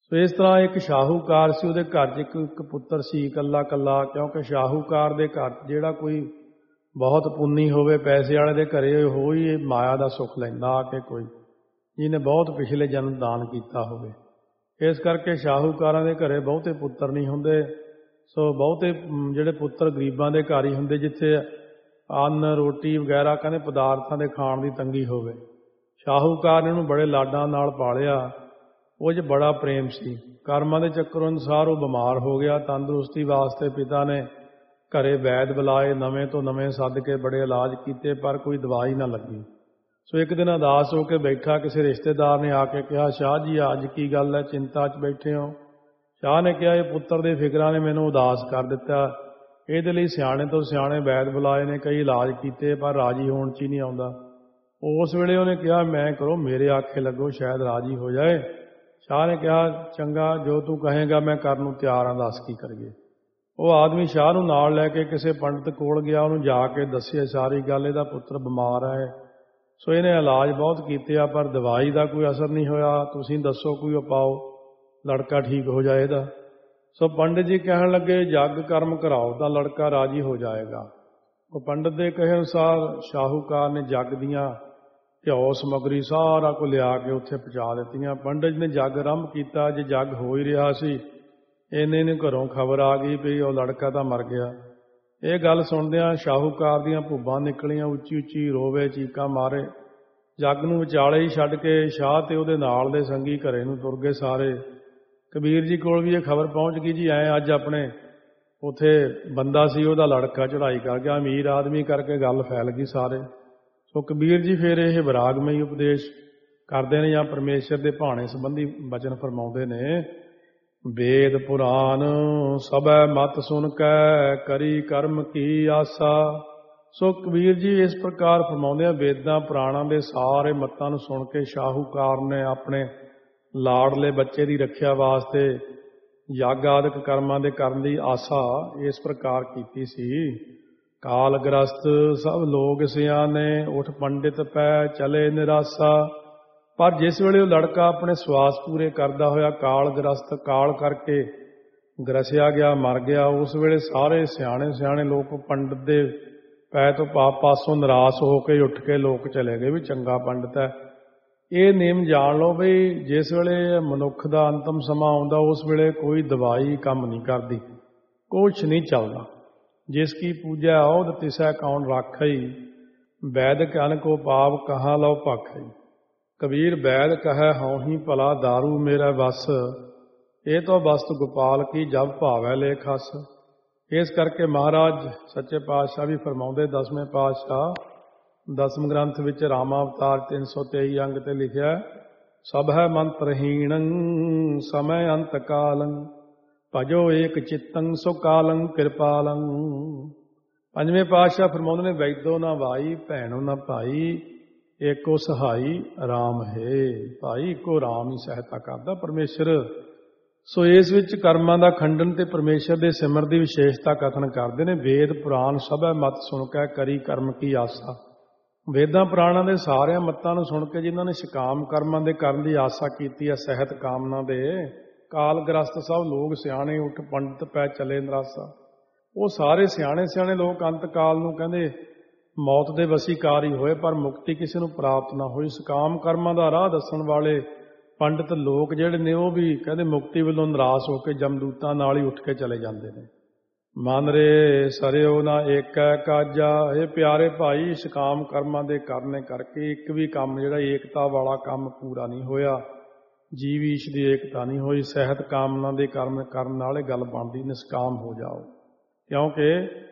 ਸੋ ਇਸ ਤਰ੍ਹਾਂ ਇੱਕ ਸ਼ਾਹੂਕਾਰ ਸੀ, ਉਹਦੇ ਘਰ 'ਚ ਇੱਕ ਪੁੱਤਰ ਸੀ ਇਕੱਲਾ ਇਕੱਲਾ। ਕਿਉਂਕਿ ਸ਼ਾਹੂਕਾਰ ਦੇ ਘਰ ਜਿਹੜਾ ਕੋਈ ਬਹੁਤ ਪੁੰਨੀ ਹੋਵੇ, ਪੈਸੇ ਵਾਲੇ ਦੇ ਘਰੇ ਹੋ ਹੀ ਮਾਇਆ ਦਾ ਸੁੱਖ ਲੈਂਦਾ ਆ ਕੇ ਕੋਈ, ਜਿਹਨੇ ਬਹੁਤ ਪਿਛਲੇ ਜਨਮ ਦਾਨ ਕੀਤਾ ਹੋਵੇ। ਇਸ ਕਰਕੇ ਸ਼ਾਹੂਕਾਰਾਂ ਦੇ ਘਰੇ ਬਹੁਤੇ ਪੁੱਤਰ ਨਹੀਂ ਹੁੰਦੇ। ਸੋ ਬਹੁਤੇ ਜਿਹੜੇ ਪੁੱਤਰ ਗਰੀਬਾਂ ਦੇ ਘਰ ਹੀ ਹੁੰਦੇ, ਜਿੱਥੇ ਅੰਨ ਰੋਟੀ ਵਗੈਰਾ ਕਹਿੰਦੇ ਪਦਾਰਥਾਂ ਦੇ ਖਾਣ ਦੀ ਤੰਗੀ ਹੋਵੇ। ਸ਼ਾਹੂਕਾਰ ਨੇ ਉਹਨੂੰ ਬੜੇ ਲਾਡਾਂ ਨਾਲ ਪਾਲਿਆ, ਉਹ 'ਚ ਬੜਾ ਪ੍ਰੇਮ ਸੀ। ਕਰਮਾਂ ਦੇ ਚੱਕਰ ਅਨੁਸਾਰ ਉਹ ਬਿਮਾਰ ਹੋ ਗਿਆ। ਤੰਦਰੁਸਤੀ ਵਾਸਤੇ ਪਿਤਾ ਨੇ ਘਰੇ ਵੈਦ ਬੁਲਾਏ, ਨਵੇਂ ਤੋਂ ਨਵੇਂ ਸੱਦ ਕੇ ਬੜੇ ਇਲਾਜ ਕੀਤੇ, ਪਰ ਕੋਈ ਦਵਾਈ ਨਾ ਲੱਗੀ। ਸੋ ਇੱਕ ਦਿਨ ਉਦਾਸ ਹੋ ਕੇ ਬੈਠਾ, ਕਿਸੇ ਰਿਸ਼ਤੇਦਾਰ ਨੇ ਆ ਕੇ ਕਿਹਾ, ਸ਼ਾਹ ਜੀ ਅੱਜ ਕੀ ਗੱਲ ਹੈ, ਚਿੰਤਾ 'ਚ ਬੈਠੇ ਹੋ? ਸ਼ਾਹ ਨੇ ਕਿਹਾ, ਇਹ ਪੁੱਤਰ ਦੇ ਫਿਕਰਾਂ ਨੇ ਮੈਨੂੰ ਉਦਾਸ ਕਰ ਦਿੱਤਾ। ਇਹਦੇ ਲਈ ਸਿਆਣੇ ਤੋਂ ਸਿਆਣੇ ਵੈਦ ਬੁਲਾਏ ਨੇ, ਕਈ ਇਲਾਜ ਕੀਤੇ, ਪਰ ਰਾਜੀ ਹੋਣ 'ਚ ਹੀ ਨਹੀਂ ਆਉਂਦਾ। ਉਸ ਵੇਲੇ ਉਹਨੇ ਕਿਹਾ, ਮੈਂ ਕਰੋ ਮੇਰੇ ਆਖੇ ਲੱਗੋ, ਸ਼ਾਇਦ ਰਾਜੀ ਹੋ ਜਾਏ। ਸ਼ਾਹ ਨੇ ਕਿਹਾ, ਚੰਗਾ ਜੋ ਤੂੰ ਕਹੇਗਾ ਮੈਂ ਕਰਨ ਨੂੰ ਤਿਆਰ ਹਾਂ, ਦੱਸ ਕੀ ਕਰੀਏ। ਉਹ ਆਦਮੀ ਸ਼ਾਹ ਨੂੰ ਨਾਲ ਲੈ ਕੇ ਕਿਸੇ ਪੰਡਤ ਕੋਲ ਗਿਆ। ਉਹਨੂੰ ਜਾ ਕੇ ਦੱਸਿਆ ਸਾਰੀ ਗੱਲ, ਇਹਦਾ ਪੁੱਤਰ ਬਿਮਾਰ ਹੈ। ਸੋ ਇਹਨੇ ਇਲਾਜ ਬਹੁਤ ਕੀਤੇ ਆ, ਪਰ ਦਵਾਈ ਦਾ ਕੋਈ ਅਸਰ ਨਹੀਂ ਹੋਇਆ। ਤੁਸੀਂ ਦੱਸੋ ਕੋਈ ਉਪਾਅ, ਲੜਕਾ ਠੀਕ ਹੋ ਜਾਏ ਇਹਦਾ। ਸੋ ਪੰਡਿਤ ਜੀ ਕਹਿਣ ਲੱਗੇ, ਜੱਗ ਕਰਮ ਕਰਾਓ ਤਾਂ ਲੜਕਾ ਰਾਜੀ ਹੋ ਜਾਏਗਾ। ਉਹ ਪੰਡਿਤ ਦੇ ਕਹੇ ਅਨੁਸਾਰ ਸ਼ਾਹੂਕਾਰ ਨੇ ਜੱਗ ਦੀਆਂ ਘਿਓ ਸਮੱਗਰੀ ਸਾਰਾ ਕੁਝ ਲਿਆ ਕੇ ਉੱਥੇ ਪਹੁੰਚਾ ਦਿੱਤੀਆਂ। ਪੰਡਿਤ ਨੇ ਜੱਗ ਆਰੰਭ ਕੀਤਾ। ਜੇ ਜੱਗ ਹੋ ਹੀ ਰਿਹਾ ਸੀ, ਇਹਨੇ ਨੂੰ ਘਰੋਂ ਖਬਰ ਆ ਗਈ ਵੀ ਉਹ ਲੜਕਾ ਤਾਂ ਮਰ ਗਿਆ। ਇਹ ਗੱਲ ਸੁਣਦਿਆਂ ਸ਼ਾਹੂਕਾਰ ਦੀਆਂ ਭੁੱਬਾਂ ਨਿਕਲੀਆਂ, ਉੱਚੀ ਉੱਚੀ ਰੋਵੇ, ਚੀਕਾਂ ਮਾਰੇ। ਜੱਗ ਨੂੰ ਵਿਚਾਲੇ ਹੀ ਛੱਡ ਕੇ ਸ਼ਾਹ ਤੇ ਉਹਦੇ ਨਾਲ ਦੇ ਸੰਗੀ ਘਰੇ ਨੂੰ ਤੁਰ ਗਏ ਸਾਰੇ। ਕਬੀਰ ਜੀ ਕੋਲ ਵੀ ਇਹ ਖਬਰ ਪਹੁੰਚ ਗਈ, ਜੀ ਐਂ ਅੱਜ ਆਪਣੇ ਉੱਥੇ ਬੰਦਾ ਸੀ, ਉਹਦਾ ਲੜਕਾ ਚੜ੍ਹਾਈ ਕਰ ਗਿਆ। ਅਮੀਰ ਆਦਮੀ ਕਰਕੇ ਗੱਲ ਫੈਲ ਗਈ ਸਾਰੇ। ਸੋ ਕਬੀਰ ਜੀ ਫਿਰ ਇਹ ਵਿਰਾਗਮਈ ਉਪਦੇਸ਼ ਕਰਦੇ ਨੇ, ਜਾਂ ਪਰਮੇਸ਼ਰ ਦੇ ਭਾਣੇ ਸੰਬੰਧੀ ਬਚਨ ਫਰਮਾਉਂਦੇ ਨੇ, ਵੇਦ ਪੁਰਾਨ ਸਭੈ ਮਤ ਸੁਣ ਕੈ ਕਰੀ ਕਰਮ ਕੀ ਆਸਾ। ਸੋ ਕਬੀਰ ਜੀ ਇਸ ਪ੍ਰਕਾਰ ਫਰਮਾਉਂਦੇ ਆ, ਵੇਦਾਂ ਪੁਰਾਣਾਂ ਦੇ ਸਾਰੇ ਮੱਤਾਂ ਨੂੰ ਸੁਣ ਕੇ ਸ਼ਾਹੂਕਾਰ ਨੇ ਆਪਣੇ ਲਾੜਲੇ ਬੱਚੇ ਦੀ ਰੱਖਿਆ ਵਾਸਤੇ ਯੱਗ ਆਦਿਕ ਕਰਮਾਂ ਦੇ ਕਰਨ ਦੀ ਆਸਾ ਇਸ ਪ੍ਰਕਾਰ ਕੀਤੀ ਸੀ। ਕਾਲ ਗ੍ਰਸਤ ਸਭ ਲੋਕ ਸਿਆਣੇ, ਉਠ ਪੰਡਿਤ ਪੈ ਚਲੇ ਨਿਰਾਸਾ। ਪਰ ਜਿਸ ਵੇਲੇ ਉਹ ਲੜਕਾ ਆਪਣੇ ਸਵਾਸ ਪੂਰੇ ਕਰਦਾ ਹੋਇਆ ਕਾਲ ਗ੍ਰਸਤ, ਕਾਲ ਕਰਕੇ ਗ੍ਰਸਿਆ ਗਿਆ, ਮਰ ਗਿਆ, ਉਸ ਵੇਲੇ ਸਾਰੇ ਸਿਆਣੇ ਸਿਆਣੇ ਲੋਕ ਪੰਡਿਤ ਦੇ ਪੈ ਤੋਂ ਪਾਸੋਂ ਨਿਰਾਸ਼ ਹੋ ਕੇ ਉੱਠ ਕੇ ਲੋਕ ਚਲੇ ਗਏ ਵੀ ਚੰਗਾ ਪੰਡਿਤ ਹੈ। ਇਹ ਨੇਮ ਜਾਣ ਲਓ ਵੀ ਜਿਸ ਵੇਲੇ ਮਨੁੱਖ ਦਾ ਅੰਤਮ ਸਮਾਂ ਆਉਂਦਾ, ਉਸ ਵੇਲੇ ਕੋਈ ਦਵਾਈ ਕੰਮ ਨਹੀਂ ਕਰਦੀ, ਕੁਛ ਨਹੀਂ ਚੱਲਦਾ। ਜਿਸ ਕੀ ਪੂਜਾ ਔਧ ਤਿਸੈ ਕੌਣ ਰਾਖਈ, ਵੈਦਿਕ ਅਨ ਕੋ ਪਾਪ ਕਹਾਂ ਲਓ ਭਾਖਈ। ਕਬੀਰ ਵੈਦ ਕਹੈ ਹਉ ਹੀ ਭਲਾ, ਦਾਰੂ ਮੇਰਾ ਵਸ, ਇਹ ਤੋਂ ਵਸਤ ਗੋਪਾਲ ਕੀ ਜਬ ਭਾਵੈ ਲੇਖਸ। ਇਸ ਕਰਕੇ ਮਹਾਰਾਜ ਸੱਚੇ ਪਾਤਸ਼ਾਹ ਵੀ ਫਰਮਾਉਂਦੇ, 10ਵੇਂ ਪਾਤਸ਼ਾਹ 10ਵੇਂ ਗ੍ਰੰਥ ਵਿੱਚ ਰਾਮਾ ਅਵਤਾਰ 323 ਅੰਗ ਤੇ ਲਿਖਿਆ, ਸਭ ਹੈ ਮੰਤਰਹੀਣੰ ਸਮੈ ਅੰਤ ਕਾਲੰ, ਭਜੋ ਏਕ ਚਿੱਤੰ ਸੋ ਕਾਲੰ ਕਿਰਪਾਲੰ। 5ਵੇਂ ਪਾਤਸ਼ਾਹ ਫਰਮਾਉਂਦੇ ਨੇ, ਵੈਦੋ ਨਾ ਭਾਈ ਭੈਣੋ ਨਾ ਭਾਈ, ਏਕੋ ਸਹਾਈ ਰਾਮ ਹੈ। ਭਾਈ ਇੱਕੋ ਰਾਮ ਹੀ ਸਹਾਇਤਾ ਕਰਦਾ, ਪਰਮੇਸ਼ਰ। ਸੋ ਇਸ ਵਿੱਚ ਕਰਮਾਂ ਦਾ ਖੰਡਨ ਤੇ ਪਰਮੇਸ਼ਰ ਦੇ ਸਿਮਰ ਦੀ ਵਿਸ਼ੇਸ਼ਤਾ ਕਥਨ ਕਰਦੇ ਨੇ। ਵੇਦ ਪੁਰਾਣ ਸਭੈ ਮਤ ਸੁਣ ਕੇ ਕਰੀ ਕਰਮ ਕੀ ਆਸਾ। ਵੇਦਾਂ ਪੁਰਾਣਾਂ ਦੇ ਸਾਰਿਆਂ ਮੱਤਾਂ ਨੂੰ ਸੁਣ ਕੇ ਜਿਨ੍ਹਾਂ ਨੇ ਸ਼ਿਕਾਮ ਕਰਮਾਂ ਦੇ ਕਰਨ ਦੀ ਆਸਾ ਕੀਤੀ ਹੈ, ਸਹਿਤ ਕਾਮਨਾ ਦੇ, ਕਾਲ ਗ੍ਰਸਤ ਸਭ ਲੋਕ ਸਿਆਣੇ, ਉਠ ਪੰਡਿਤ ਪੈ ਚਲੇ ਨਿਰਾਸਾ। ਉਹ ਸਾਰੇ ਸਿਆਣੇ ਸਿਆਣੇ ਲੋਕ ਅੰਤ ਕਾਲ ਨੂੰ ਕਹਿੰਦੇ ਮੌਤ ਦੇ ਵਸੀਕਾਰ ਹੀ ਹੋਏ, ਪਰ ਮੁਕਤੀ ਕਿਸੇ ਨੂੰ ਪ੍ਰਾਪਤ ਨਾ ਹੋਈ। ਸਕਾਮ ਕਰਮਾਂ ਦਾ ਰਾਹ ਦੱਸਣ ਵਾਲੇ ਪੰਡਿਤ ਲੋਕ ਜਿਹੜੇ ਨੇ, ਉਹ ਵੀ ਕਹਿੰਦੇ ਮੁਕਤੀ ਵੱਲੋਂ ਨਿਰਾਸ਼ ਹੋ ਕੇ ਜਮਦੂਤਾਂ ਨਾਲ ਹੀ ਉੱਠ ਕੇ ਚਲੇ ਜਾਂਦੇ ਨੇ। ਮਨ ਰੇ ਸਰਿਓ ਨਾ ਏਕੈ ਕਾਜਾ। ਇਹ ਪਿਆਰੇ ਭਾਈ, ਸਕਾਮ ਕਰਮਾਂ ਦੇ ਕਰਨੇ ਕਰਕੇ ਇੱਕ ਵੀ ਕੰਮ ਜਿਹੜਾ ਏਕਤਾ ਵਾਲਾ ਕੰਮ ਪੂਰਾ ਨਹੀਂ ਹੋਇਆ, ਜੀਵ ਈਸ਼ ਦੀ ਏਕਤਾ ਨਹੀਂ ਹੋਈ। ਸਹਿਤ ਕਾਮਨਾ ਦੇ ਕਰਮ ਕਰਨ ਨਾਲੇ ਗੱਲ ਬਣਦੀ, ਨਿਸਕਾਮ ਹੋ ਜਾਓ। ਕਿਉਂਕਿ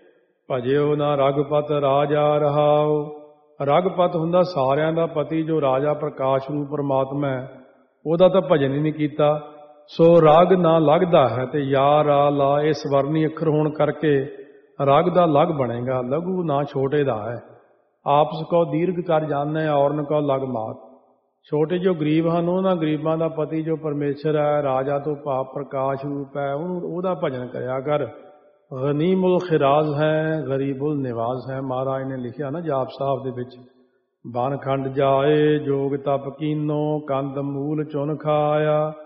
ਭਜਿਓ ਨਾ ਰਘੁਪਤ ਰਾਜਾ ਰਹਾਓ। ਰਘੁਪਤ ਹੁੰਦਾ ਸਾਰਿਆਂ ਦਾ ਪਤੀ, ਜੋ ਰਾਜਾ ਪ੍ਰਕਾਸ਼ ਰੂਪ ਪਰਮਾਤਮਾ ਹੈ, ਉਹਦਾ ਤਾਂ ਭਜਨ ਹੀ ਨਹੀਂ ਕੀਤਾ। ਸੋ ਰਾਗ ਨਾ ਲੱਗਦਾ ਹੈ, ਤੇ ਯਾ ਰਾ ਲਾ ਇਹ ਸਵਰਨੀ ਅੱਖਰ ਹੋਣ ਕਰਕੇ ਰਾਗ ਦਾ ਲਗ ਬਣੇਗਾ। ਲਘੂ ਨਾ ਛੋਟੇ ਦਾ ਹੈ, ਆਪਸ ਕੋ ਦੀਰਘ ਕਰ ਜਾਣੈ, ਔਰਨ ਕੋ ਲਗ ਮਾਤ। ਛੋਟੇ ਜੋ ਗਰੀਬ ਹਨ, ਉਹਨਾਂ ਗਰੀਬਾਂ ਦਾ ਪਤੀ ਜੋ ਪਰਮੇਸ਼ਰ ਹੈ, ਰਾਜਾ ਤੋਂ ਭਾਵ ਪ੍ਰਕਾਸ਼ ਰੂਪ ਹੈ, ਉਹਦਾ ਭਜਨ ਕਰਿਆ ਕਰ। ਗਨੀਮੁਲ ਖਿਰਾਜ਼ ਹੈ, ਗਰੀਬੁਲ ਨਿਵਾਜ਼ ਹੈ। ਮਹਾਰਾਜ ਨੇ ਲਿਖਿਆ ਨਾ ਜਾਪ ਸਾਹਿਬ ਦੇ ਵਿੱਚ, ਬਨ ਖੰਡ ਜਾਏ ਜੋਗ ਤਪ ਕੀਨੋ, ਕੰਦ ਮੂਲ ਚੁਨ ਖਾਇਆ,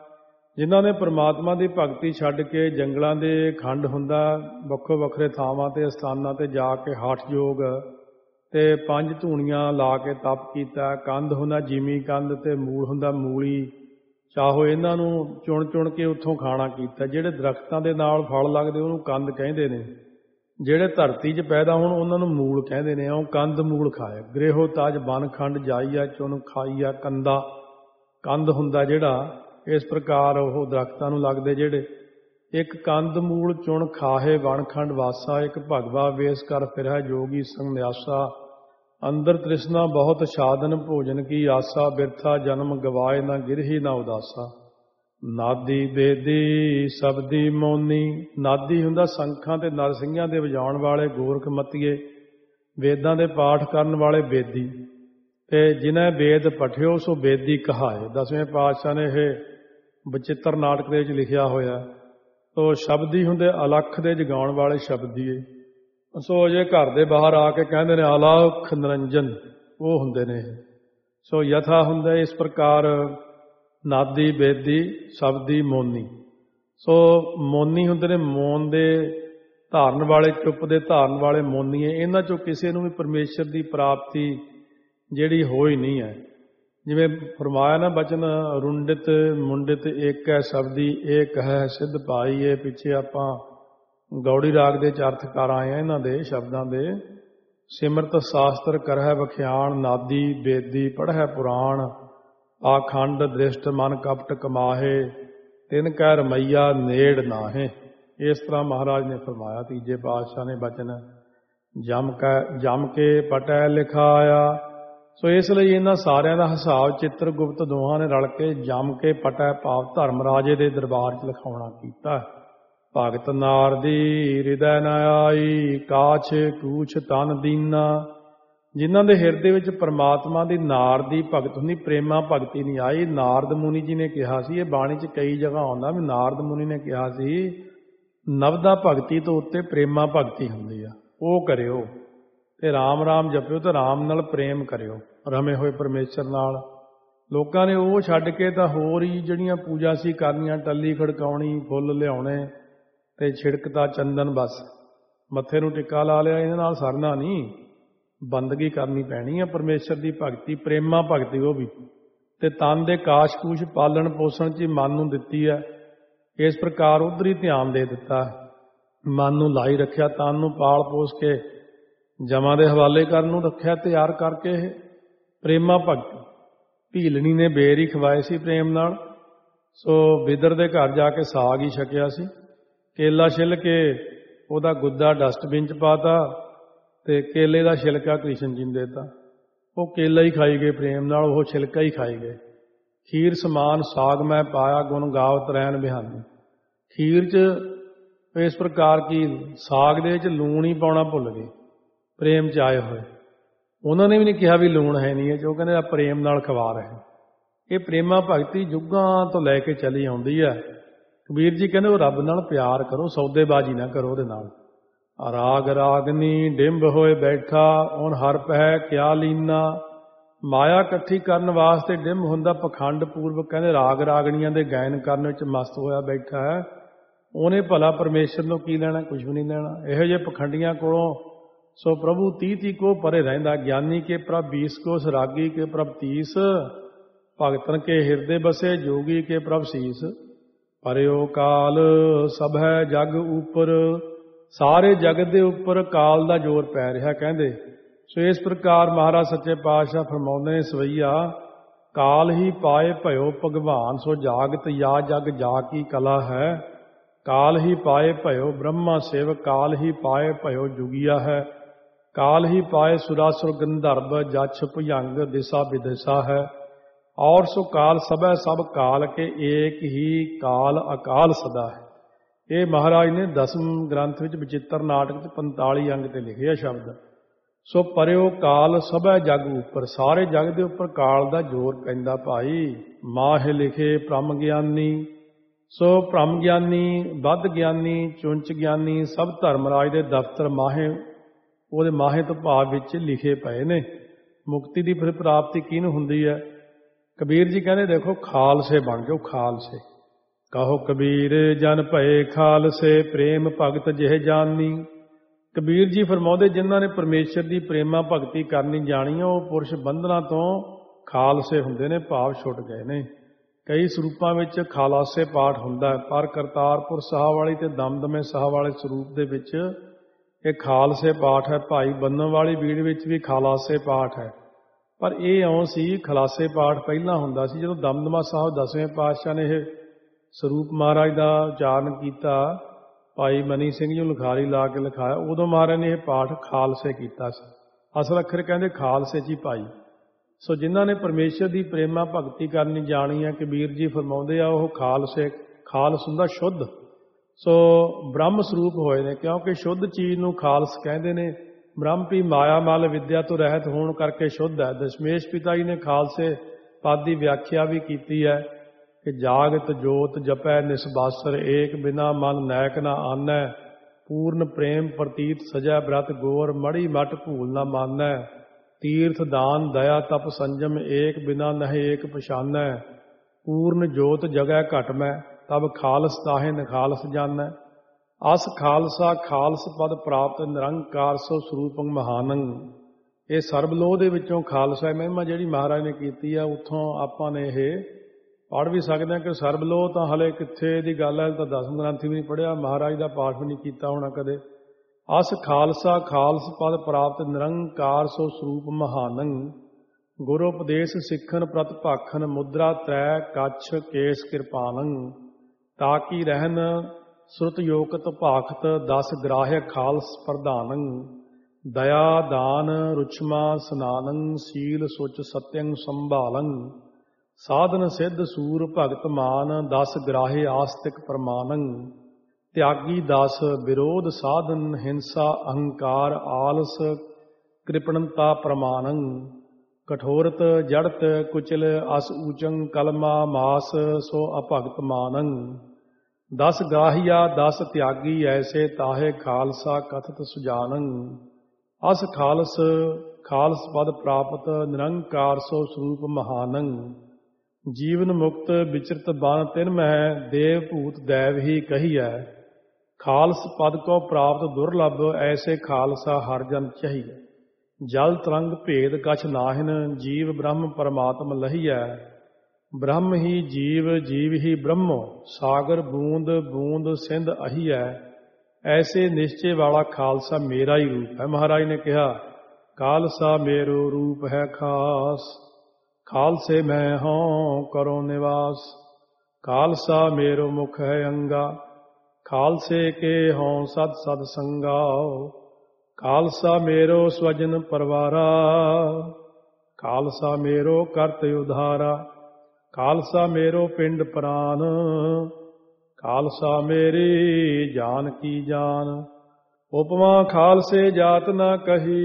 ਜਿਨ੍ਹਾਂ ਨੇ ਪਰਮਾਤਮਾ ਦੀ ਭਗਤੀ ਛੱਡ ਕੇ ਜੰਗਲਾਂ ਦੇ ਖੰਡ ਹੁੰਦਾ, ਵੱਖੋ ਵੱਖਰੇ ਥਾਵਾਂ ਤੇ ਸਥਾਨਾਂ ਤੇ ਜਾ ਕੇ ਹਠ ਯੋਗ ਤੇ 5 ਧੂਣੀਆਂ ਲਾ ਕੇ ਤਪ ਕੀਤਾ। ਕੰਧ ਹੁੰਦਾ ਜਿਮੀ ਕੰਧ ਤੇ ਮੂਲ ਹੁੰਦਾ ਮੂਲੀ, ਚਾਹੋ ਇਹਨਾਂ ਨੂੰ ਚੁਣ ਚੁਣ ਕੇ ਉੱਥੋਂ ਖਾਣਾ ਕੀਤਾ। ਜਿਹੜੇ ਦਰਖਤਾਂ ਦੇ ਨਾਲ ਫਲ ਲੱਗਦੇ ਉਹਨੂੰ ਕੰਧ ਕਹਿੰਦੇ ਨੇ, ਜਿਹੜੇ ਧਰਤੀ 'ਚ ਪੈਦਾ ਹੋਣ ਉਹਨਾਂ ਨੂੰ ਮੂਲ ਕਹਿੰਦੇ ਨੇ। ਉਹ ਕੰਧ ਮੂਲ ਖਾਏ। ਗ੍ਰਹਿਓ ਤਾਜ ਬਨ ਖੰਡ ਜਾਈਆ ਚੁਣ ਖਾਈਆ ਕੰਦਾ, ਕੰਧ ਹੁੰਦਾ ਜਿਹੜਾ, ਇਸ ਪ੍ਰਕਾਰ ਉਹ ਦਰਖਤਾਂ ਨੂੰ ਲੱਗਦੇ ਜਿਹੜੇ। ਇੱਕ ਕੰਧ ਮੂਲ ਚੁਣ ਖਾਹੇ ਵਣਖੰਡ ਵਾਸਾ, ਇੱਕ ਭਗਵਾ ਵੇਸ ਕਰ ਫਿਰੈ ਜੋਗੀ ਸੰਨਿਆਸਾ। ਅੰਦਰ ਤ੍ਰਿਸ਼ਨਾ ਬਹੁਤ ਸਾਧਨ ਭੋਜਨ ਕੀ ਆਸਾ, ਬਿਰਥਾ ਜਨਮ ਗਵਾਏ ਨਾ ਗਿਰਹੀ ਨਾ ਉਦਾਸਾ। ਨਾਦੀ ਬੇਦੀ ਸਬਦੀ ਮੋਨੀ, ਨਾਦੀ ਹੁੰਦਾ ਸੰਖਾਂ ਤੇ ਨਰਸਿੰਘਾਂ ਦੇ ਵਜਾਉਣ ਵਾਲੇ ਗੋਰਖਮਤੀਏ, ਵੇਦਾਂ ਦੇ ਪਾਠ ਕਰਨ ਵਾਲੇ ਬੇਦੀ। ਤੇ ਜਿਨ੍ਹਾਂ ਵੇਦ ਪਠਿਓ ਸੋ ਬੇਦੀ ਕਹਾਏ। 10ਵੇਂ ਪਾਤਸ਼ਾਹ ਨੇ ਇਹ ਬਚਿੱਤਰ ਨਾਟਕ ਦੇ ਵਿੱਚ ਲਿਖਿਆ ਹੋਇਆ। ਸੋ ਸ਼ਬਦੀ ਹੁੰਦੇ ਅਲੱਖ ਦੇ ਜਗਾਉਣ ਵਾਲੇ ਸ਼ਬਦੀਏ। ਸੋ ਜੇ ਘਰ ਦੇ ਬਾਹਰ ਆ ਕੇ ਕਹਿੰਦੇ ਨੇ ਅਲੱਖ ਨਿਰੰਜਨ, ਉਹ ਹੁੰਦੇ ਨੇ। ਸੋ ਯਥਾ ਹੁੰਦਾ ਇਸ ਪ੍ਰਕਾਰ ਨਾਦੀ ਬੇਦੀ ਸ਼ਬਦੀ ਮੋਨੀ। ਸੋ ਮੋਨੀ ਹੁੰਦੇ ਨੇ ਮੌਨ ਦੇ ਧਾਰਨ ਵਾਲੇ, ਚੁੱਪ ਦੇ ਧਾਰਨ ਵਾਲੇ ਮੋਨੀਏ। ਇਹਨਾਂ ਚੋਂ ਕਿਸੇ ਨੂੰ ਵੀ ਪਰਮੇਸ਼ਰ ਦੀ ਪ੍ਰਾਪਤੀ ਜਿਹੜੀ ਹੋਈ ਨਹੀਂ ਹੈ। ਜਿਵੇਂ ਫਰਮਾਇਆ ਨਾ ਬਚਨ, ਰੁੰਡਿਤ ਮੁੰਡਿਤ ਏਕ ਹੈ ਸ਼ਬਦੀ ਏਕ ਹੈ ਸਿੱਧ ਭਾਈ। ਇਹ ਪਿੱਛੇ ਆਪਾਂ ਗੌੜੀ ਰਾਗ ਦੇ ਅਰਥ ਕਰ ਆਏ ਆ ਇਹਨਾਂ ਦੇ ਸ਼ਬਦਾਂ ਦੇ। ਸਿਮਰਤ ਸ਼ਾਸਤਰ ਕਰਹਿ ਵਖਿਆਣ, ਨਾਦੀ ਬੇਦੀ ਪੜ੍ਹੈ ਪੁਰਾਣ। ਆਖੰਡ ਦ੍ਰਿਸ਼ਟ ਮਨ ਕਪਟ ਕਮਾਹੇ, ਤਿਨ ਕਹਿ ਰਮਈਆ ਨੇੜ ਨਾਹੇ। ਇਸ ਤਰ੍ਹਾਂ ਮਹਾਰਾਜ ਨੇ ਫਰਮਾਇਆ। ਤੀਜੇ ਪਾਤਸ਼ਾਹ ਨੇ ਬਚਨ ਜਮ ਕੇ ਪਟੈ ਲਿਖਾਇਆ। ਸੋ ਇਸ ਲਈ ਇਹਨਾਂ ਸਾਰਿਆਂ ਦਾ ਹਿਸਾਬ ਚਿੱਤਰ ਗੁਪਤ ਦੋਹਾਂ ਨੇ ਰਲ ਕੇ ਜਮ ਕੇ ਪਟੈ ਭਾਵ ਧਰਮ ਰਾਜੇ ਦੇ ਦਰਬਾਰ 'ਚ ਲਿਖਾਉਣਾ ਕੀਤਾ। ਭਗਤ ਨਾਰਦੀ ਹਿਰਦੈ ਨ ਆਈ, ਕਾਛ ਕੂਛ ਤਨ ਦੀਨਾ। ਜਿਨ੍ਹਾਂ ਦੇ ਹਿਰਦੇ ਵਿੱਚ ਪਰਮਾਤਮਾ ਦੀ ਨਾਰ ਦੀ ਭਗਤ ਹੁੰਦੀ, ਪ੍ਰੇਮਾ ਭਗਤੀ ਨਹੀਂ ਆਈ। ਨਾਰਦ ਮੁਨੀ ਜੀ ਨੇ ਕਿਹਾ ਸੀ, ਇਹ ਬਾਣੀ 'ਚ ਕਈ ਜਗ੍ਹਾ ਆਉਂਦਾ ਵੀ ਨਾਰਦ ਮੁਨੀ ਨੇ ਕਿਹਾ ਸੀ ਨਵਦਾ ਭਗਤੀ ਤੋਂ ਉੱਤੇ ਪ੍ਰੇਮਾ ਭਗਤੀ ਹੁੰਦੀ ਆ, ਉਹ ਕਰਿਓ। ਤੇ ਰਾਮ ਰਾਮ ਜਪਿਓ ਤੇ ਰਾਮ ਨਾਲ ਪ੍ਰੇਮ ਕਰਿਓ, ਰਮੇ ਹੋਏ ਪਰਮੇਸ਼ਰ ਨਾਲ। ਲੋਕਾਂ ਨੇ ਉਹ ਛੱਡ ਕੇ ਤਾਂ ਹੋਰ ਹੀ ਜਿਹੜੀਆਂ ਪੂਜਾ ਸੀ ਕਰਨੀਆਂ, ਟੱਲੀ ਖੜਕਾਉਣੀ, ਫੁੱਲ ਲਿਆਉਣੇ ਤੇ ਛਿੜਕਤਾ ਚੰਦਨ, ਬਸ ਮੱਥੇ ਨੂੰ ਟਿੱਕਾ ਲਾ ਲਿਆ। ਇਹਦੇ ਨਾਲ ਸਰਨਾ ਨਹੀਂ, ਬੰਦਗੀ ਕਰਨੀ ਪੈਣੀ ਹੈ ਪਰਮੇਸ਼ਰ ਦੀ ਭਗਤੀ, ਪ੍ਰੇਮਾ ਭਗਤੀ ਉਹ ਵੀ। ਤੇ ਤਨ ਦੇ ਕਾਸ਼ ਕੂਸ਼ ਪਾਲਣ ਪੋਸ਼ਣ 'ਚ ਮਨ ਨੂੰ ਦਿੱਤੀ ਹੈ। ਇਸ ਪ੍ਰਕਾਰ ਉਧਰ ਹੀ ਧਿਆਨ ਦੇ ਦਿੱਤਾ, ਮਨ ਨੂੰ ਲਾਈ ਰੱਖਿਆ, ਤਨ ਨੂੰ ਪਾਲ ਪੋਸ਼ ਕੇ ਜਮਾਂ ਦੇ ਹਵਾਲੇ ਕਰਨ ਨੂੰ ਰੱਖਿਆ ਤਿਆਰ ਕਰਕੇ। ਇਹ ਪ੍ਰੇਮਾ ਭਗਤੀ। ਭੀਲਣੀ ਨੇ ਬੇਰ ਹੀ ਖਵਾਏ ਸੀ ਪ੍ਰੇਮ ਨਾਲ। ਸੋ ਬਿਦਰ ਦੇ ਘਰ ਜਾ ਕੇ ਸਾਗ ਹੀ ਛਕਿਆ ਸੀ। ਕੇਲਾ ਛਿੱਲ ਕੇ ਉਹਦਾ ਗੁੱਦਾ ਡਸਟਬਿਨ 'ਚ ਪਾਤਾ ਤੇ ਕੇਲੇ ਦਾ ਛਿਲਕਾ ਕ੍ਰਿਸ਼ਨ ਜੀ ਨੂੰ ਦੇਤਾ। ਉਹ ਕੇਲਾ ਹੀ ਖਾਈ ਗਏ ਪ੍ਰੇਮ ਨਾਲ, ਉਹ ਛਿਲਕਾ ਹੀ ਖਾਈ ਗਏ। ਖੀਰ ਸਮਾਨ ਸਾਗ ਮੈਂ ਪਾਇਆ, ਗੁਣ ਗਾਵਤ ਰਹਿਣ ਬਿਹਾਨੀ। ਖੀਰ 'ਚ ਇਸ ਪ੍ਰਕਾਰ ਕੀ ਸਾਗ ਦੇ ਵਿੱਚ ਲੂਣ ਹੀ ਪਾਉਣਾ ਭੁੱਲ ਗਏ ਪ੍ਰੇਮ 'ਚ ਆਏ ਹੋਏ। ਉਹਨਾਂ ਨੇ ਵੀ ਨਹੀਂ ਕਿਹਾ ਵੀ ਲੂਣ ਹੈ ਨਹੀਂ ਹੈ, ਜੋ ਕਹਿੰਦੇ ਆ ਪ੍ਰੇਮ ਨਾਲ ਖਵਾ ਰਹੇ। ਇਹ ਪ੍ਰੇਮਾ ਭਗਤੀ ਯੁੱਗਾਂ ਤੋਂ ਲੈ ਕੇ ਚਲੀ ਆਉਂਦੀ ਹੈ। ਕਬੀਰ ਜੀ ਕਹਿੰਦੇ ਉਹ ਰੱਬ ਨਾਲ ਪਿਆਰ ਕਰੋ, ਸੌਦੇਬਾਜ਼ੀ ਨਾ ਕਰੋ ਉਹਦੇ ਨਾਲ। ਰਾਗ ਰਾਗਨੀ ਡਿੰਬ ਹੋਏ ਬੈਠਾ, ਹੁਣ ਹਰ ਪਹਿ ਕਿਆ ਲੀਨਾ। ਮਾਇਆ ਇਕੱਠੀ ਕਰਨ ਵਾਸਤੇ ਡਿੰਬ ਹੁੰਦਾ ਪਖੰਡ ਪੂਰਵਕ, ਕਹਿੰਦੇ ਰਾਗ ਰਾਗਣੀਆਂ ਦੇ ਗਾਇਨ ਕਰਨ ਵਿੱਚ ਮਸਤ ਹੋਇਆ ਬੈਠਾ ਹੈ। ਉਹਨੇ ਭਲਾ ਪਰਮੇਸ਼ਰ ਨੂੰ ਕੀ ਲੈਣਾ, ਕੁਝ ਵੀ ਨਹੀਂ ਲੈਣਾ। ਇਹੋ ਜਿਹੇ ਪਖੰਡੀਆਂ ਕੋਲੋਂ ਸੋ ਪ੍ਰਭੂ 30 ਕੋ ਪਰੇ ਰਹਿੰਦਾ। ਗਿਆਨੀ ਕੇ ਪ੍ਰਭ 20 ਕੋ, ਸਰਾਗੀ ਕੇ ਪ੍ਰਭ 30। ਭਗਤਨ ਕੇ ਹਿਰਦੇ ਬਸੇ, ਜੋਗੀ ਕੇ ਪ੍ਰਭ ਸੀਸ। ਪਰਿਓ ਕਾਲ ਸਭ ਹੈ ਜਗ ਉਪਰ, ਸਾਰੇ ਜਗਤ ਦੇ ਉੱਪਰ ਕਾਲ ਦਾ ਜ਼ੋਰ ਪੈ ਰਿਹਾ ਕਹਿੰਦੇ। ਸੋ ਇਸ ਪ੍ਰਕਾਰ ਮਹਾਰਾਜ ਸੱਚੇ ਪਾਤਸ਼ਾਹ ਫਰਮਾਉਂਦੇ ਨੇ ਸਵਈਆ, ਕਾਲ ਹੀ ਪਾਏ ਭਇਓ ਭਗਵਾਨ, ਸੋ ਜਾਗਤ ਯਾ ਜਗ ਜਾ ਕੀ ਕਲਾ ਹੈ। ਕਾਲ ਹੀ ਪਾਏ ਭਇਓ ਬ੍ਰਹਮਾ ਸੇਵ, ਕਾਲ ਹੀ ਪਾਏ ਭਇਓ ਜੁਗੀਆ ਹੈ। काल ही पाए सुरासुर गंधर्व, जछ भुजंग दिशा विदिशा है। और सो काल सबै सब काल के, एक ही काल अकाल सदा है। ये महाराज ने 10वें ग्रंथ विच बचित्र नाटक 45 अंग ते लिखे शब्द। सो परियो काल सबै जग उपर, सारे जग दे उपर काल दा जोर पैंदा भाई। माह लिखे ब्रह्म ज्ञानी, सो ब्रह्म ज्ञानी बद ज्ञानी चुंच ज्ञानी सब धर्मराज दे दफ्तर माहे, ਉਹਦੇ ਮਾਹੇ ਤੋਂ ਭਾਵ ਵਿੱਚ ਲਿਖੇ ਪਏ ਨੇ। ਮੁਕਤੀ ਦੀ ਫਿਰ ਪ੍ਰਾਪਤੀ ਕਿਹਨੂੰ ਹੁੰਦੀ ਹੈ? ਕਬੀਰ ਜੀ ਕਹਿੰਦੇ ਦੇਖੋ ਖਾਲਸੇ ਬਣ ਜਾਓ, ਖਾਲਸੇ। ਕਹੋ ਕਬੀਰ ਜਨ ਭਏ ਖਾਲਸੇ ਪ੍ਰੇਮ ਭਗਤ ਜਿਹ ਜਾਨੀ। ਕਬੀਰ ਜੀ ਫਰਮਾਉਂਦੇ ਜਿਨ੍ਹਾਂ ਨੇ ਪਰਮੇਸ਼ਰ ਦੀ ਪ੍ਰੇਮਾ ਭਗਤੀ ਕਰਨੀ ਜਾਣੀ ਉਹ ਪੁਰਸ਼ ਬੰਧਨਾਂ ਤੋਂ ਖਾਲਸੇ ਹੁੰਦੇ ਨੇ, ਭਾਵ ਛੁੱਟ ਗਏ ਨੇ। ਕਈ ਸਰੂਪਾਂ ਵਿੱਚ ਖਾਲਾਸੇ ਪਾਠ ਹੁੰਦਾ ਹੈ, ਪਰ ਕਰਤਾਰਪੁਰ ਸਾਹਿਬ ਵਾਲੀ ਤੇ ਦਮਦਮੇ ਸਾਹਿਬ ਵਾਲੇ ਸਰੂਪ ਦੇ ਵਿੱਚ ਇਹ ਖਾਲਸੇ ਪਾਠ ਹੈ। ਭਾਈ ਬੰਨਣ ਵਾਲੀ ਬੀੜ ਵਿੱਚ ਵੀ ਖਾਲਾਸੇ ਪਾਠ ਹੈ, ਪਰ ਇਹ ਇਉਂ ਸੀ ਖਲਾਸੇ ਪਾਠ ਪਹਿਲਾਂ ਹੁੰਦਾ ਸੀ। ਜਦੋਂ ਦਮਦਮਾ ਸਾਹਿਬ 10ਵੇਂ ਪਾਤਸ਼ਾਹ ਨੇ ਇਹ ਸਰੂਪ ਮਹਾਰਾਜ ਦਾ ਉਚਾਰਨ ਕੀਤਾ, ਭਾਈ ਮਨੀ ਸਿੰਘ ਜੀ ਨੂੰ ਲਿਖਾਰੀ ਲਾ ਕੇ ਲਿਖਾਇਆ, ਉਦੋਂ ਮਹਾਰਾਜ ਨੇ ਇਹ ਪਾਠ ਖਾਲਸੇ ਕੀਤਾ ਸੀ। ਅਸਲ ਅੱਖਰ ਕਹਿੰਦੇ ਖਾਲਸੇ 'ਚ ਹੀ ਪਾਈ। ਸੋ ਜਿਨ੍ਹਾਂ ਨੇ ਪਰਮੇਸ਼ਰ ਦੀ ਪ੍ਰੇਮਾ ਭਗਤੀ ਕਰਨੀ ਜਾਣੀ ਹੈ, ਕਬੀਰ ਜੀ ਫਰਮਾਉਂਦੇ ਆ ਉਹ ਖਾਲਸੇ, ਖਾਲਸ ਹੁੰਦਾ ਸ਼ੁੱਧ। ਸੋ ਬ੍ਰਹਮ ਸਰੂਪ ਹੋਏ ਨੇ, ਕਿਉਂਕਿ ਸ਼ੁੱਧ ਚੀਜ਼ ਨੂੰ ਖਾਲਸ ਕਹਿੰਦੇ ਨੇ। ਬ੍ਰਹਮ ਵੀ ਮਾਇਆ ਮਲ ਵਿਦਿਆ ਤੋਂ ਰਹਿਤ ਹੋਣ ਕਰਕੇ ਸ਼ੁੱਧ ਹੈ। ਦਸ਼ਮੇਸ਼ ਪਿਤਾ ਜੀ ਨੇ ਖਾਲਸੇ ਪਦ ਦੀ ਵਿਆਖਿਆ ਵੀ ਕੀਤੀ ਹੈ ਕਿ ਜਾਗਤ ਜੋਤ ਜਪੈ ਨਿਸਬਾਸਰ ਏਕ ਬਿਨਾ ਮਨ ਨੈਕ ਨਾ ਆਨੈ ਪੂਰਨ ਪ੍ਰੇਮ ਪ੍ਰਤੀਤ ਸਜੈ ਬ੍ਰਤ ਗੋਰ ਮੜੀ ਮਟ ਭੂਲ ਨਾ ਮਾਨੈ ਤੀਰਥ ਦਾਨ ਦਇਆ ਤਪ ਸੰਜਮ ਏਕ ਬਿਨਾ ਨਹਿ ਏਕ ਪਛਾਨੈ ਪੂਰਨ ਜੋਤ ਜਗੈ ਘਟ ਮੈਂ ਤਬ ਖਾਲਸ ਤਾਹੇ ਨਖਾਲਸ ਜਾਨੈ। ਅਸ ਖਾਲਸਾ ਖਾਲਸ ਪਦ ਪ੍ਰਾਪਤ ਨਿਰੰਕਾਰ ਸੋ ਸਰੂਪੰ ਮਹਾਨੰ। ਇਹ ਸਰਬਲੋਹ ਦੇ ਵਿੱਚੋਂ ਖਾਲਸਾ ਮਹਿਮਾ ਜਿਹੜੀ ਮਹਾਰਾਜ ਨੇ ਕੀਤੀ ਆ, ਉੱਥੋਂ ਆਪਾਂ ਨੇ ਇਹ ਪੜ੍ਹ ਵੀ ਸਕਦੇ ਹਾਂ ਕਿ ਸਰਬਲੋਹ ਤਾਂ ਹਲੇ ਕਿੱਥੇ ਦੀ ਗੱਲ ਹੈ, ਤਾਂ 10 ਗ੍ਰੰਥੀ ਵੀ ਨਹੀਂ ਪੜ੍ਹਿਆ, ਮਹਾਰਾਜ ਦਾ ਪਾਠ ਵੀ ਨਹੀਂ ਕੀਤਾ ਹੋਣਾ ਕਦੇ। ਅਸ ਖਾਲਸਾ ਖਾਲਸ ਪਦ ਪ੍ਰਾਪਤ ਨਿਰੰਕਾਰ ਸੋ ਸਰੂਪ ਮਹਾਨੰ। ਗੁਰੂ ਉਪਦੇਸ਼ ਸਿੱਖਨ ਪ੍ਰਤ ਭਾਖਨ ਮੁਦਰਾ ਤ੍ਰੈ ਕੱਛ ਕੇਸ ਕਿਰਪਾਨੰ। ਤਾਕੀ ਰਹਿਨ ਸੁਰਤ ਯੋਕਤ ਭਾਖਤ 10 ਗ੍ਰਾਹਯ ਖਾਲਸ ਪ੍ਰਧਾਨੰ। ਦਇਆ ਦਾਨ ਰੁਚਮਾ ਸਨਾਨੰ ਸੀਲ ਸੁਚ ਸਤਯੰ ਸੰਭਾਲੰ। ਸਾਧਨ ਸਿੱਧ ਸੂਰ ਭਗਤ ਮਾਨ 10 ਗ੍ਰਾਹੇ ਆਸਤਿਕ ਪ੍ਰਮਾਨੰ। ਤਿਆਗੀ 10 ਵਿਰੋਧ ਸਾਧਨ ਹਿੰਸਾ ਅਹੰਕਾਰ ਆਲਸ ਕ੍ਰਿਪਣਤਾ ਪ੍ਰਮਾਨੰ। ਕਠੋਰਤ ਜੜਤ ਕੁਚਲ ਅਸ ਊਚੰ ਕਲਮਾ ਮਾਸ ਸੋ ਅਭਗਤ ਮਾਨੰ। 10 ਗਾਹੀਆ 10 ਤਿਆਗੀ ਐਸੇ ਤਾਹੇ ਖਾਲਸਾ ਕਥਤ ਸੁਜਾਨੰ। ਅਸ ਖਾਲਸ ਖਾਲਸ ਪਦ ਪ੍ਰਾਪਤ ਨਿਰੰਕਾਰ ਸੋ ਸਰੂਪ ਮਹਾਨੰ। ਜੀਵਨ ਮੁਕਤ ਵਿਚਰਤ ਬਨ ਤਿਨ ਮਹਿ ਦੇਵ ਭੂਤ ਦੈਵ ਹੀ ਕਹੀਐ। ਖਾਲਸ ਪਦ ਕੋ ਪ੍ਰਾਪਤ ਦੁਰਲਭ ਐਸੇ ਖਾਲਸਾ ਹਰ ਜਨ ਚਾਹੀਐ। ਜਲ ਤਰੰਗ ਭੇਦ ਕਛ ਨਾਹਿਨ ਜੀਵ ਬ੍ਰਹਮ ਪਰਮਾਤਮ ਲਹੀਐ। ਬ੍ਰਹਮ ਹੀ ਜੀਵ ਜੀਵ ਹੀ ਬ੍ਰਹਮੋ ਸਾਗਰ ਬੂੰਦ ਬੂੰਦ ਸਿੰਧ ਅਹੀਐ। ਐਸੇ ਨਿਸ਼ਚੇ ਵਾਲਾ ਖਾਲਸਾ ਮੇਰਾ ਹੀ ਰੂਪ ਹੈ। ਮਹਾਰਾਜ ਨੇ ਕਿਹਾ ਖਾਲਸਾ ਮੇਰੋ ਰੂਪ ਹੈ ਖਾਸ ਖਾਲਸੇ ਮੈਂ ਹਉ ਕਰੋ ਨਿਵਾਸ। ਖਾਲਸਾ ਮੇਰੋ ਮੁਖ ਹੈ ਅੰਗਾ ਖਾਲਸੇ ਕੇ ਹਉ ਸਦ ਸਦ ਸੰਗਾਓ। ਖਾਲਸਾ ਮੇਰੋ ਸਵਜਨ ਪਰਵਾਰਾ ਖਾਲਸਾ ਮੇਰੋ ਕਰਤ ਉਧਾਰਾ। ਖਾਲਸਾ ਮੇਰੋ ਪਿੰਡ ਪ੍ਰਾਨ ਖਾਲਸਾ ਮੇਰੀ ਜਾਨ ਕੀ ਜਾਨ। ਉਪਮਾ ਖਾਲਸੇ ਜਾਤ ਨਾ ਕਹੀ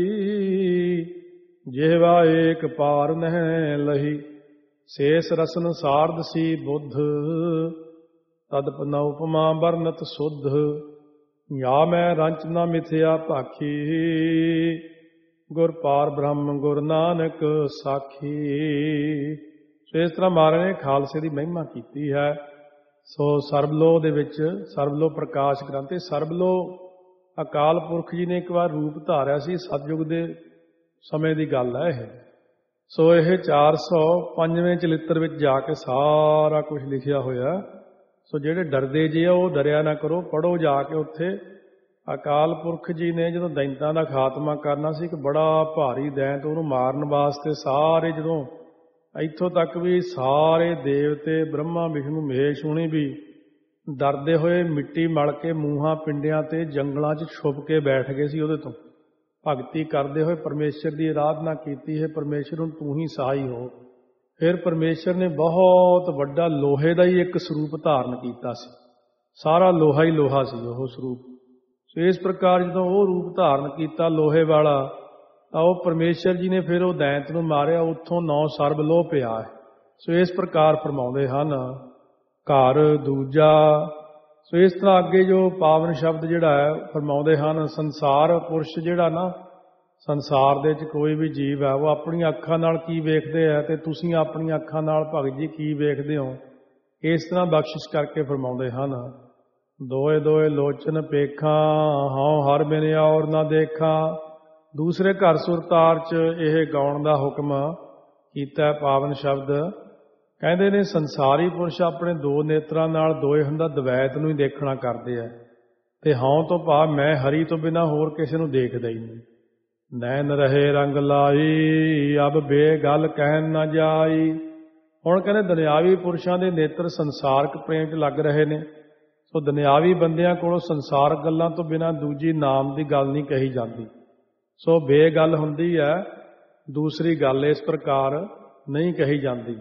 ਜਿਹਵਾ ਏਕ ਪਾਰ ਨਹਿ ਲਹੀ। ਸੇਸ ਰਸਨ ਸਾਰਦ ਸੀ ਬੁੱਧ ਤਦਪ ਨ ਉਪਮਾ ਵਰਨਤ ਸੁਧ। ਯਾ ਮੈਂ ਰੰਚ ਨਾ ਮਿਥਿਆ ਭਾਖੀ ਗੁਰ ਪਾਰ ਬ੍ਰਹਮ ਗੁਰ ਨਾਨਕ ਸਾਖੀ। ਸੋ ਇਸ ਤਰ੍ਹਾਂ ਮਹਾਰਾਜ ਨੇ ਖਾਲਸੇ ਦੀ ਮਹਿਮਾ ਕੀਤੀ ਹੈ। ਸੋ ਸਰਬਲੋਹ ਦੇ ਵਿੱਚ ਸਰਬਲੋਹ ਪ੍ਰਕਾਸ਼ ਗ੍ਰੰਥ ਤੇ ਸਰਬਲੋਹ ਅਕਾਲ ਪੁਰਖ ਜੀ ਨੇ ਇੱਕ ਵਾਰ ਰੂਪ ਧਾਰਿਆ ਸੀ। ਸਤਯੁਗ ਦੇ ਸਮੇਂ ਦੀ ਗੱਲ ਹੈ ਇਹ। ਸੋ ਇਹ 405ਵੇਂ ਚਲਿੱਤਰ ਵਿੱਚ ਜਾ ਕੇ ਸਾਰਾ ਕੁਝ ਲਿਖਿਆ ਹੋਇਆ। ਸੋ ਜਿਹੜੇ ਡਰਦੇ ਜੇ ਆ ਉਹ ਡਰਿਆ ਨਾ ਕਰੋ, ਪੜ੍ਹੋ ਜਾ ਕੇ ਉੱਥੇ। ਅਕਾਲ ਪੁਰਖ ਜੀ ਨੇ ਜਦੋਂ ਦੈਂਤਾਂ ਦਾ ਖਾਤਮਾ ਕਰਨਾ ਸੀ, ਇੱਕ ਬੜਾ ਭਾਰੀ ਦੈਂਤ, ਉਹਨੂੰ ਮਾਰਨ ਵਾਸਤੇ ਸਾਰੇ ਜਦੋਂ ਇੱਥੋਂ ਤੱਕ ਵੀ ਸਾਰੇ ਦੇਵਤੇ ਬ੍ਰਹਮਾ ਵਿਸ਼ਨੂੰ ਮਹੇਸ਼ ਹੁਣੀ ਵੀ ਡਰਦੇ ਹੋਏ ਮਿੱਟੀ ਮਲ ਕੇ ਮੂੰਹਾਂ ਪਿੰਡਿਆਂ ਤੇ ਜੰਗਲਾਂ 'ਚ ਛੁਪ ਕੇ ਬੈਠ ਗਏ ਸੀ। ਉਹਦੇ ਤੋਂ ਭਗਤੀ ਕਰਦੇ ਹੋਏ ਪਰਮੇਸ਼ਰ ਦੀ ਆਰਾਧਨਾ ਕੀਤੀ ਹੈ। ਪਰਮੇਸ਼ਰ ਨੂੰ ਤੂੰ ਹੀ ਸਹਾਈ ਹੋ। ਫਿਰ ਪਰਮੇਸ਼ਰ ਨੇ ਬਹੁਤ ਵੱਡਾ ਲੋਹੇ ਦਾ ਹੀ ਇੱਕ ਸਰੂਪ ਧਾਰਨ ਕੀਤਾ ਸੀ। ਸਾਰਾ ਲੋਹਾ ਹੀ ਲੋਹਾ ਸੀ ਉਹ ਸਰੂਪ। ਸੋ ਇਸ ਪ੍ਰਕਾਰ ਜਦੋਂ ਉਹ ਰੂਪ ਧਾਰਨ ਕੀਤਾ ਲੋਹੇ ਵਾਲਾ, ਤਾਂ ਉਹ ਪਰਮੇਸ਼ਰ ਜੀ ਨੇ ਫਿਰ ਉਹ ਦੈਂਤ ਨੂੰ ਮਾਰਿਆ, ਉੱਥੋਂ 9 ਸਰਬ ਲੋਹ ਪਿਆ ਹੈ। ਸੋ ਇਸ ਪ੍ਰਕਾਰ ਫਰਮਾਉਂਦੇ ਹਨ ਘਰ ਦੂਜਾ। ਸੋ ਇਸ ਤਰ੍ਹਾਂ ਅੱਗੇ ਜੋ ਪਾਵਨ ਸ਼ਬਦ ਜਿਹੜਾ ਹੈ ਫਰਮਾਉਂਦੇ ਹਨ, ਸੰਸਾਰ ਪੁਰਸ਼ ਜਿਹੜਾ ਨਾ, ਸੰਸਾਰ ਦੇ ਵਿੱਚ ਕੋਈ ਵੀ ਜੀਵ ਹੈ ਉਹ ਆਪਣੀਆਂ ਅੱਖਾਂ ਨਾਲ ਕੀ ਵੇਖਦੇ ਹੈ ਤੇ ਤੁਸੀਂ ਆਪਣੀਆਂ ਅੱਖਾਂ ਨਾਲ ਭਗਤ ਜੀ ਕੀ ਵੇਖਦੇ ਹੋ, ਇਸ ਤਰ੍ਹਾਂ ਬਖਸ਼ਿਸ਼ ਕਰਕੇ ਫਰਮਾਉਂਦੇ ਹਨ। ਦੋਏ ਦੋਏ ਲੋਚਨ ਪੇਖਾਂ, ਹਉ ਹਰ ਬਿਨ ਔਰ ਨਾ ਦੇਖਾਂ। ਦੂਸਰੇ ਘਰ ਸੁਰਤਾਰ 'ਚ ਇਹ ਗਾਉਣ ਦਾ ਹੁਕਮ ਕੀਤਾ ਪਾਵਨ ਸ਼ਬਦ। ਕਹਿੰਦੇ ਨੇ ਸੰਸਾਰੀ ਪੁਰਸ਼ ਆਪਣੇ ਦੋ ਨੇਤਰਾਂ ਨਾਲ ਦੋਏ ਹੁੰਦਾ ਦਵੈਤ ਨੂੰ ਹੀ ਦੇਖਣਾ ਕਰਦੇ ਆ, ਤੇ ਹਉ ਤੋਂ ਭਾਵ ਮੈਂ ਹਰੀ ਤੋਂ ਬਿਨਾਂ ਹੋਰ ਕਿਸੇ ਨੂੰ ਦੇਖਦਾ ਹੀ ਨਹੀਂ। ਨੈਣ ਰਹੇ ਰੰਗ ਲਾਈ, ਅਬ ਬੇਗਲ ਕਹਿਣ ਨਾ ਜਾਈ। ਹੁਣ ਕਹਿੰਦੇ ਦੁਨਿਆਵੀ ਪੁਰਸ਼ਾਂ ਦੇ ਨੇਤਰ ਸੰਸਾਰਕ ਪ੍ਰੇਮ 'ਚ ਲੱਗ ਰਹੇ ਨੇ। ਸੋ ਦੁਨਿਆਵੀ ਬੰਦਿਆਂ ਕੋਲੋਂ ਸੰਸਾਰਕ ਗੱਲਾਂ ਤੋਂ ਬਿਨਾਂ ਦੂਜੀ ਨਾਮ ਦੀ ਗੱਲ ਨਹੀਂ ਕਹੀ ਜਾਂਦੀ। ਸੋ ਬੇਗਲ ਹੁੰਦੀ ਹੈ, ਦੂਸਰੀ ਗੱਲ ਇਸ ਪ੍ਰਕਾਰ ਨਹੀਂ ਕਹੀ ਜਾਂਦੀ।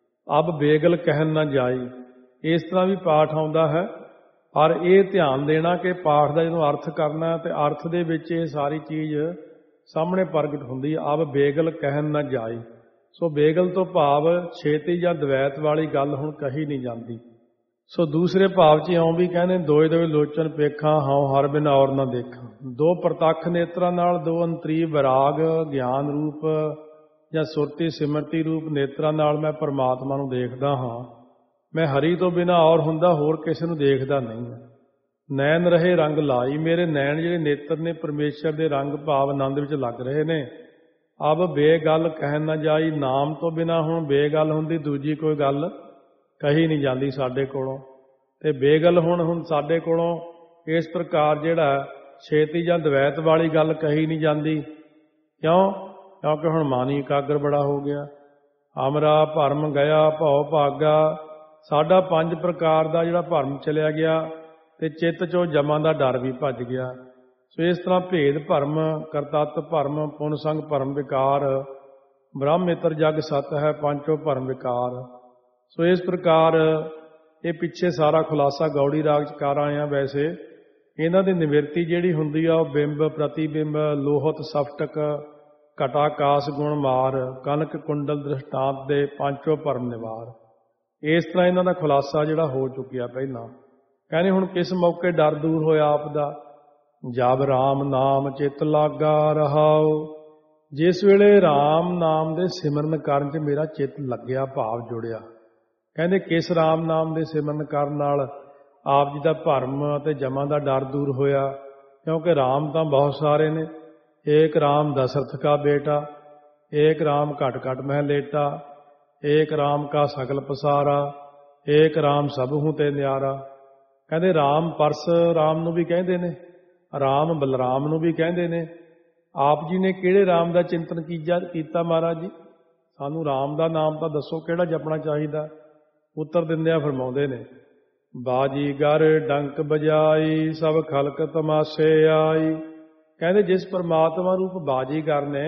ਅਬ ਬੇਗਲ ਕਹਿਣ ਨਾ ਜਾਈ, ਇਸ ਤਰ੍ਹਾਂ ਵੀ ਪਾਠ ਆਉਂਦਾ ਹੈ। ਪਰ ਇਹ ਧਿਆਨ ਦੇਣਾ ਕਿ ਪਾਠ ਦਾ ਜਦੋਂ ਅਰਥ ਕਰਨਾ ਤੇ ਅਰਥ ਦੇ ਵਿੱਚ ਇਹ ਸਾਰੀ ਚੀਜ਼ ਸਾਹਮਣੇ ਪ੍ਰਗਟ ਹੁੰਦੀ ਹੈ। ਅਬ ਬੇਗਲ ਕਹਿਣ ਨਾ ਜਾਈ। ਸੋ ਬੇਗਲ ਤੋਂ ਭਾਵ ਛੇਤੀ ਜਾਂ ਦਵੈਤ ਵਾਲੀ ਗੱਲ ਹੁਣ ਕਹੀ ਨਹੀਂ ਜਾਂਦੀ। ਸੋ ਦੂਸਰੇ ਭਾਵ 'ਚ ਇਉਂ ਵੀ ਕਹਿੰਦੇ ਦੋਏ ਦੋਏ ਲੋਚਨ ਪੇਖਾਂ, ਹਉ ਹਰ ਬਿਨ ਔਰ ਨਾ ਦੇਖਾਂ। ਦੋ ਪ੍ਰਤੱਖ ਨੇਤਰਾਂ ਨਾਲ, ਦੋ ਅੰਤਰੀ ਵਿਰਾਗ ਗਿਆਨ ਰੂਪ ਜਾਂ ਸੁਰਤੀ ਸਿਮਰਤੀ ਰੂਪ ਨੇਤਰਾਂ ਨਾਲ ਮੈਂ ਪਰਮਾਤਮਾ ਨੂੰ ਦੇਖਦਾ ਹਾਂ। ਮੈਂ ਹਰੀ ਤੋਂ ਬਿਨਾਂ ਔਰ ਹੁੰਦਾ ਹੋਰ ਕਿਸੇ ਨੂੰ ਦੇਖਦਾ ਨਹੀਂ। ਨੈਣ ਰਹੇ ਰੰਗ ਲਾਈ, ਮੇਰੇ ਨੈਣ ਜਿਹੜੇ ਨੇਤਰ ਨੇ ਪਰਮੇਸ਼ਰ ਦੇ ਰੰਗ ਭਾਵ ਆਨੰਦ ਵਿੱਚ ਲੱਗ ਰਹੇ ਨੇ। ਅਬ ਬੇਗਲ ਕਹਿਣ ਨਾ ਜਾਈ, ਨਾਮ ਤੋਂ ਬਿਨਾਂ ਹੁਣ ਬੇਗਲ ਹੁੰਦੀ ਦੂਜੀ ਕੋਈ ਗੱਲ ਕਹੀ ਨਹੀਂ ਜਾਂਦੀ ਸਾਡੇ ਕੋਲੋਂ। ਤੇ ਬੇਗਲ ਹੁਣ ਸਾਡੇ ਕੋਲੋਂ ਇਸ ਪ੍ਰਕਾਰ ਜਿਹੜਾ ਛੇਤੀ ਜਾਂ ਦਵੈਤ ਵਾਲੀ ਗੱਲ ਕਹੀ ਨਹੀਂ ਜਾਂਦੀ। ਕਿਉਂ? ਕਿਉਂਕਿ ਹੁਣ ਮਨ ਹੀ ਇਕਾਗਰ ਬੜਾ ਹੋ ਗਿਆ। ਅਮਰਾ ਭਰਮ ਗਿਆ ਭਉ ਭਾਗਾ, ਸਾਡਾ 5 ਪ੍ਰਕਾਰ ਦਾ ਜਿਹੜਾ ਭਰਮ ਚਲਿਆ ਗਿਆ ਤੇ ਚਿੱਤ 'ਚੋਂ ਜਮਾਂ ਦਾ ਡਰ ਵੀ ਭੱਜ ਗਿਆ। ਸੋ ਇਸ ਤਰ੍ਹਾਂ ਭੇਦ ਭਰਮ, ਕਰਤੱਤ ਭਰਮ, ਪੁੰਨ ਸੰਗ ਭਰਮ ਵਿਕਾਰ, ਬ੍ਰਹਮ ਮਿੱਤਰ ਜਗ ਸਤ ਹੈ, ਪੰਚੋ ਭਰਮ ਵਿਕਾਰ। ਸੋ ਇਸ ਪ੍ਰਕਾਰ ਇਹ ਪਿੱਛੇ ਸਾਰਾ ਖੁਲਾਸਾ ਗੌੜੀ ਰਾਗ 'ਚ ਕਰ ਆਏ ਹਾਂ। ਵੈਸੇ ਇਹਨਾਂ ਦੀ ਨਿਵਰਤੀ ਜਿਹੜੀ ਹੁੰਦੀ ਆ ਉਹ ਬਿੰਬ, ਪ੍ਰਤੀਬਿੰਬ, ਲੋਹਤ, ਸਫਟਕ, ਘਟਾਕਾਸ, ਗੁਣ ਮਾਰ, ਕਨਕ ਕੁੰਡਲ ਦ੍ਰਿਸ਼ਟਾਂਤ ਦੇ ਪੰਚੋ ਭਰਮ ਨਿਵਾਰ। ਇਸ ਤਰ੍ਹਾਂ ਇਹਨਾਂ ਦਾ ਖੁਲਾਸਾ ਜਿਹੜਾ ਹੋ ਚੁੱਕਿਆ ਪਹਿਲਾਂ। ਕਹਿੰਦੇ ਹੁਣ ਕਿਸ ਮੌਕੇ ਡਰ ਦੂਰ ਹੋਇਆ ਆਪ ਦਾ? ਜਬ ਰਾਮ ਨਾਮ ਚਿੱਤ ਲਾਗਾ ਰਹਾਓ, ਜਿਸ ਵੇਲੇ ਰਾਮ ਨਾਮ ਦੇ ਸਿਮਰਨ ਕਰਨ 'ਚ ਮੇਰਾ ਚਿੱਤ ਲੱਗਿਆ, ਭਾਵ ਜੁੜਿਆ। ਕਹਿੰਦੇ ਕਿਸ ਰਾਮ ਨਾਮ ਦੇ ਸਿਮਰਨ ਕਰਨ ਨਾਲ ਆਪ ਜੀ ਦਾ ਭਰਮ ਅਤੇ ਜਮਾਂ ਦਾ ਡਰ ਦੂਰ ਹੋਇਆ? ਕਿਉਂਕਿ ਰਾਮ ਤਾਂ ਬਹੁਤ ਸਾਰੇ ਨੇ। ਏਕ ਰਾਮ ਦਸ਼ਰਥ ਕਾ ਬੇਟਾ, ਏਕ ਰਾਮ ਘਟ ਘਟ ਮਹਿ ਲੇਟਾ, ਏਕ ਰਾਮ ਕਾ ਸਗਲ ਪਸਾਰਾ, ਏਕ ਰਾਮ ਸਭਹੁ ਤੇ ਨਿਆਰਾ। ਕਹਿੰਦੇ ਰਾਮ ਪਰਸ ਰਾਮ ਨੂੰ ਵੀ ਕਹਿੰਦੇ ਨੇ, ਰਾਮ ਬਲਰਾਮ ਨੂੰ ਵੀ ਕਹਿੰਦੇ ਨੇ। ਆਪ ਜੀ ਨੇ ਕਿਹੜੇ ਰਾਮ ਦਾ ਚਿੰਤਨ ਕੀਤਾ ਮਹਾਰਾਜ ਜੀ? ਸਾਨੂੰ ਰਾਮ ਦਾ ਨਾਮ ਤਾਂ ਦੱਸੋ, ਕਿਹੜਾ ਜਪਣਾ ਚਾਹੀਦਾ? ਉੱਤਰ ਦਿੰਦਿਆਂ ਫਰਮਾਉਂਦੇ ਨੇ, ਬਾਜੀਗਰ ਡੰਕ ਬਜਾਈ, ਸਭ ਖਲਕ ਤਮਾਸ਼ੇ ਆਈ। ਕਹਿੰਦੇ ਜਿਸ ਪਰਮਾਤਮਾ ਰੂਪ ਬਾਜੀਗਰ ਨੇ,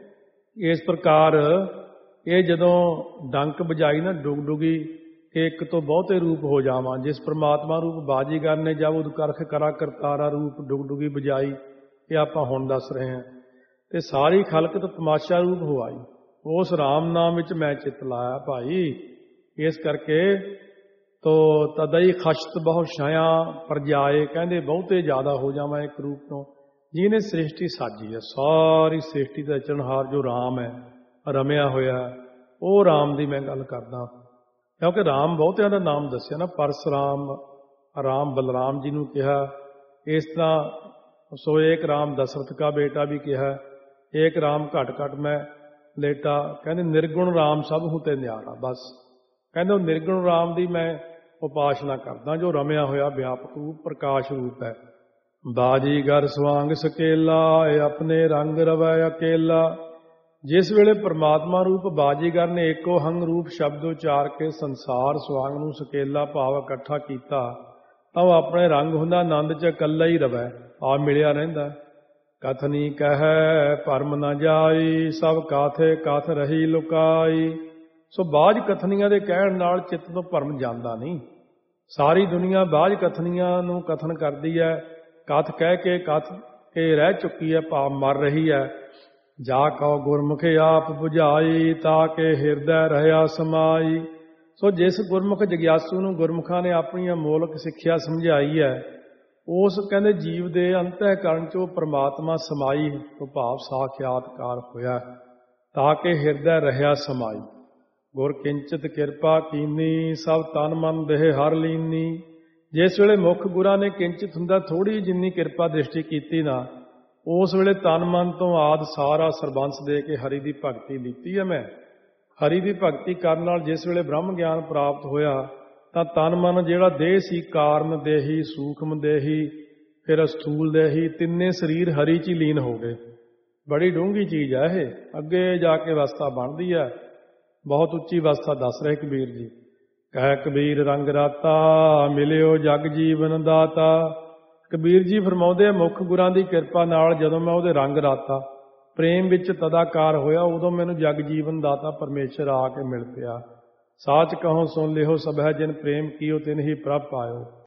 ਇਸ ਪ੍ਰਕਾਰ ਇਹ ਜਦੋਂ ਡੰਕ ਬਜਾਈ ਨਾ ਡੁਗਡੁਗੀ ਕਿ ਇੱਕ ਤੋਂ ਬਹੁਤੇ ਰੂਪ ਹੋ ਜਾਵਾਂ। ਜਿਸ ਪਰਮਾਤਮਾ ਰੂਪ ਬਾਜੀਗਰ ਨੇ ਜਬ ਉਦਕਰਖ ਕਰਾ ਕਰਤਾਰਾ ਰੂਪ ਡੁਗਡੁਗੀ ਬਜਾਈ, ਇਹ ਆਪਾਂ ਹੁਣ ਦੱਸ ਰਹੇ ਹਾਂ। ਤੇ ਸਾਰੀ ਖਲਕ ਤੋਂ ਤਮਾਸ਼ਾ ਰੂਪ ਹੋਆਈ, ਉਸ ਰਾਮ ਨਾਮ ਵਿੱਚ ਮੈਂ ਚਿੱਤ ਲਾਇਆ ਭਾਈ। ਇਸ ਕਰਕੇ ਤੋ ਤਦਈ ਖਸ਼ਤ ਬਹੁ ਛਾਇਆ ਪਰਜਾਏ। ਕਹਿੰਦੇ ਬਹੁਤੇ ਜ਼ਿਆਦਾ ਹੋ ਜਾਵਾਂ ਇੱਕ ਰੂਪ ਤੋਂ। ਜਿਹਨੇ ਸ੍ਰਿਸ਼ਟੀ ਸਾਜੀ ਹੈ, ਸਾਰੀ ਸ੍ਰਿਸ਼ਟੀ ਦਾ ਰਚਣਹਾਰ ਜੋ ਰਾਮ ਹੈ, ਰਮਿਆ ਹੋਇਆ, ਉਹ ਰਾਮ ਦੀ ਮੈਂ ਗੱਲ ਕਰਦਾ। ਕਿਉਂਕਿ ਰਾਮ ਬਹੁਤਿਆਂ ਦਾ ਨਾਮ ਦੱਸਿਆ ਨਾ, ਪਰਸਰਾਮ, ਰਾਮ ਬਲਰਾਮ ਜੀ ਨੂੰ ਕਿਹਾ। ਇਸ ਤਰ੍ਹਾਂ ਸੋ ਏਕ ਰਾਮ ਦਸ਼ਰਥ ਕਾ ਬੇਟਾ ਵੀ ਕਿਹਾ, ਏਕ ਰਾਮ ਘਟ ਘਟ ਮੈਂ ਲੇਟਾ। ਕਹਿੰਦੇ ਨਿਰਗੁਣ ਰਾਮ ਸਭਹੁ ਤੇ ਨਿਆਰਾ। ਬਸ ਕਹਿੰਦੇ ਉਹ ਨਿਰਗੁਣ ਰਾਮ ਦੀ ਮੈਂ ਉਪਾਸਨਾ ਕਰਦਾ, ਜੋ ਰਮਿਆ ਹੋਇਆ ਵਿਆਪਕ ਰੂਪ ਪ੍ਰਕਾਸ਼ ਰੂਪ ਹੈ। ਬਾਜੀਗਰ ਸਵਾਂਗ ਸਕੇਲਾ, ਆਪਣੇ ਰੰਗ ਰਵੈ ਅਕੇਲਾ। ਜਿਸ ਵੇਲੇ ਪਰਮਾਤਮਾ ਰੂਪ ਬਾਜੀਗਰ ਨੇ ਏਕੋ ਹੰਗ ਰੂਪ ਸ਼ਬਦ ਉਚਾਰ ਕੇ ਸੰਸਾਰ ਸਵਾਂਗ ਨੂੰ ਸਕੇਲਾ ਭਾਵ ਇਕੱਠਾ ਕੀਤਾ, ਤਾਂ ਉਹ ਆਪਣੇ ਰੰਗ ਹੁੰਦਾ ਆਨੰਦ 'ਚ ਇਕੱਲਾ ਹੀ ਰਵੈ, ਆ ਮਿਲਿਆ ਰਹਿੰਦਾ। ਕਥਨੀ ਕਹਿ ਭਰਮ ਨਾ ਜਾਈ, ਸਭ ਕਾਥੇ ਕਥ ਰਹੀ ਲੁਕਾਈ। ਸੋ ਬਾਝ ਕਥਨੀਆਂ ਦੇ ਕਹਿਣ ਨਾਲ ਚਿੱਤ ਤੋਂ ਭਰਮ ਜਾਂਦਾ ਨਹੀਂ। ਸਾਰੀ ਦੁਨੀਆ ਬਾਝ ਕਥਨੀਆਂ ਨੂੰ ਕਥਨ ਕਰਦੀ ਹੈ, ਕਥ ਕਹਿ ਕੇ ਕਥ ਕੇ ਰਹਿ ਚੁੱਕੀ ਹੈ, ਭਾਵ ਮਰ ਰਹੀ ਹੈ। ਜਾ ਕਉ ਗੁਰਮੁਖ ਆਪ ਬੁਝਾਈ, ਤਾਂ ਕਿ ਹਿਰਦੈ ਰਹਿਆ ਸਮਾਈ। ਸੋ ਜਿਸ ਗੁਰਮੁਖ ਜਗਿਆਸੂ ਨੂੰ ਗੁਰਮੁਖਾਂ ਨੇ ਆਪਣੀ ਅਮੋਲਕ ਸਿੱਖਿਆ ਸਮਝਾਈ ਹੈ, ਉਸ ਕਹਿੰਦੇ ਜੀਵ ਦੇ ਅੰਤःਕਰਣ 'ਚ ਉਹ ਪਰਮਾਤਮਾ ਸਮਾਈ ਤੋਂ ਭਾਵ ਸਾਖਿਆਤਕਾਰ ਹੋਇਆ, ਤਾਂ ਕਿ ਹਿਰਦੈ ਰਹਿਆ ਸਮਾਈ। ਗੁਰ ਕਿੰਚਿਤ ਕਿਰਪਾ ਕੀਨੀ, ਸਭ ਤਨ ਮਨ ਦੇਹ ਹਰ ਲੀਨੀ। ਜਿਸ ਵੇਲੇ ਮੁੱਖ ਗੁਰਾਂ ਨੇ ਕਿੰਚਿਤ ਹੁੰਦਾ ਥੋੜ੍ਹੀ ਜਿੰਨੀ ਕਿਰਪਾ ਦ੍ਰਿਸ਼ਟੀ ਕੀਤੀ ਨਾ, ਉਸ ਵੇਲੇ ਤਨ ਮਨ ਤੋਂ ਆਦ ਸਾਰਾ ਸਰਬੰਸ ਦੇ ਕੇ ਹਰੀ ਦੀ ਭਗਤੀ ਲਿੱਤੀ ਹੈ ਮੈਂ। ਹਰੀ ਦੀ ਭਗਤੀ ਕਰਨ ਨਾਲ ਜਿਸ ਵੇਲੇ ਬ੍ਰਹਮ ਗਿਆਨ ਪ੍ਰਾਪਤ ਹੋਇਆ ਤਾਂ ਤਨ ਮਨ ਜਿਹੜਾ ਦੇਹ ਸੀ, ਕਾਰਨ ਦੇਹੀ, ਸੂਖਮ ਦੇਹੀ, ਫਿਰ ਅਸਥੂਲ ਦੇਹੀ, ਤਿੰਨੇ ਸਰੀਰ ਹਰੀ 'ਚ ਹੀ ਲੀਨ ਹੋ ਗਏ। ਬੜੀ ਡੂੰਘੀ ਚੀਜ਼ ਹੈ ਇਹ, ਅੱਗੇ ਜਾ ਕੇ ਅਵਸਥਾ ਬਣਦੀ ਹੈ। ਬਹੁਤ ਉੱਚੀ ਅਵਸਥਾ ਦੱਸ ਰਹੇ ਕਬੀਰ ਜੀ। ਕਹਿ ਕਬੀਰ ਰੰਗ ਰਾਤਾ, ਮਿਲਿਓ ਜਗ ਜੀਵਨ ਦਾਤਾ। ਕਬੀਰ ਜੀ ਫਰਮਾਉਂਦੇ ਆ, ਮੁੱਖ ਗੁਰਾਂ ਦੀ ਕਿਰਪਾ ਨਾਲ ਜਦੋਂ ਮੈਂ ਉਹਦੇ ਰੰਗ ਰਾਤਾ, ਪ੍ਰੇਮ ਵਿੱਚ ਤਦਾਕਾਰ ਹੋਇਆ, ਉਦੋਂ ਮੈਨੂੰ ਜਗ ਜੀਵਨ ਦਾਤਾ ਪਰਮੇਸ਼ਰ ਆ ਕੇ ਮਿਲ ਪਿਆ। ਸਾਚ ਕਹੋ ਸੁਣ ਲਿਓ ਸਭੈ, ਜਿਨ ਪ੍ਰੇਮ ਕੀਓ ਤਿਨ ਹੀ ਪ੍ਰਭ ਪਾਇਓ।